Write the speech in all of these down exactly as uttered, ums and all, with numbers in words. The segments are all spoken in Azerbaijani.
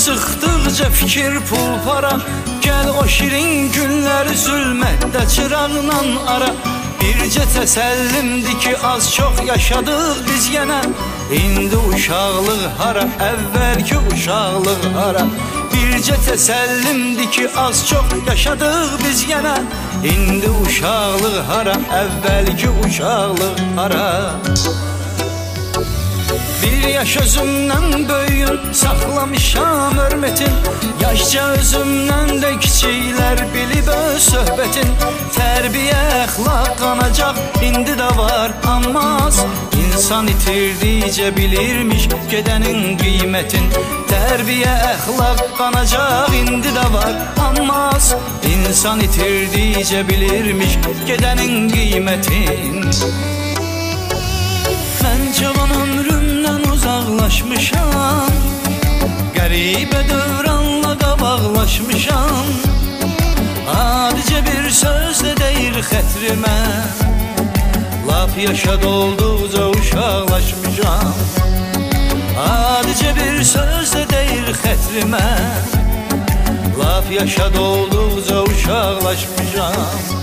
sıxdıqca fikir pul para. Gəl o şirin günləri zülmətdə çıraqla ara. Bircə təsəllimdir ki, az çox yaşadıq biz yenə. İndi uşaqlıq hara, əvvəlki uşaqlıq hara. Bircə təsəllimdir ki, az çox yaşadıq biz yenə. İndi uşaqlıq hara, əvvəlki uşaqlıq hara. Bir yaş özümdən böyüyün, saxlamışam hörmətin. Yaşca özümdən də kiçiklər bilib öz söhbətin. Tərbiyə, əxlaq qanacaq, indi də var, amma az. İnsan itirdikcə bilirmiş gedənin qiymətin. Tərbiyə, əxlaq qanacaq, indi də var, amma az. İnsan itirdikcə bilirmiş gedənin qiymətin. Mən cavan ömrümdən uzaqlaşmışam, qəribə dövranla qabaqlaşmışam. Adicə bir söz də deyir xətrimə, lap yaşa dolduqca uşaqlaşmışam. Adicə bir söz də deyir xətrimə, lap yaşa dolduqca uşaqlaşmışam.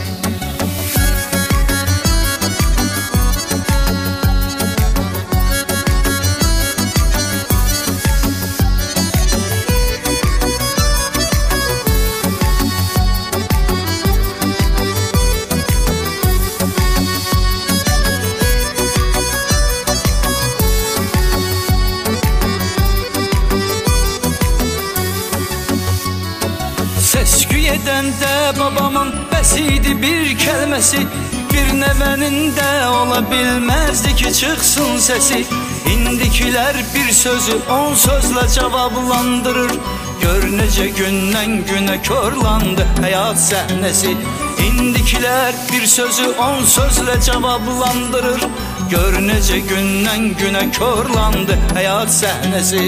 Səsküy edəndə babamın bəs idi bir kəlməsi. Bir nəvənin də ola bilməzdi ki, çıxsın səsi. İndikilər bir sözü on sözlə cavablandırır. Gör necə gündən günə körlandı həyat səhnəsi. İndikilər bir sözü on sözlə cavablandırır. Gör necə gündən günə körlandı həyat səhnəsi.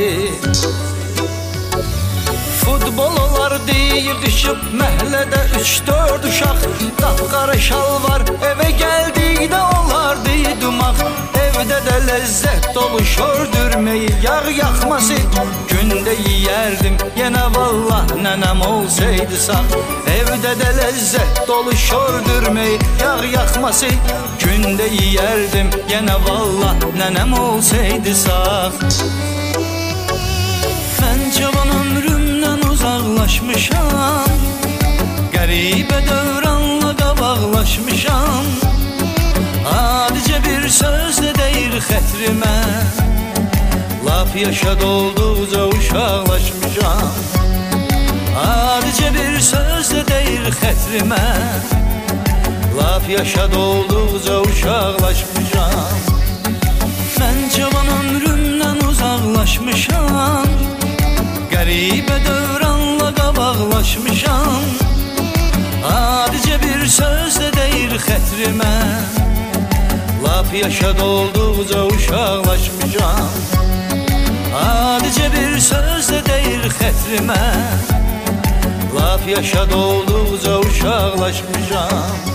Futbol olardı yığışıb məhlədə üç dörd uşaq. Qapqara şalvar evə gəldikdə olardı dumaq. Evdə də ləzzət dolu şördürməyi, yağ yaxması. Gündə yeyərdim yenə vallah nənəm olsaydı sağ. Evdə də ləzzət dolu şördürməyi, yağ yaxması. Gündə yeyərdim yenə vallah nənəm olsaydı sağ. Mən cavan ömrümdən uzaqlaşmışam, qəribə dövranla qabaqlaşmışam. Adicə bir söz də deyir xətrimə, lap yaşa dolduqca uşaqlaşmışam. Adicə bir söz də deyir xətrimə, lap yaşa dolduqca uşaqlaşmışam. Mən cavan ömrümdən uzaqlaşmışam, qəribə dövranla qabaqlaşmışam. Adicə bir söz də deyir xətrimə, lap yaşa dolduqca uşaqlaşmışam. Adicə bir söz də deyir xətrimə, lap yaşa dolduqca uşaqlaşmışam.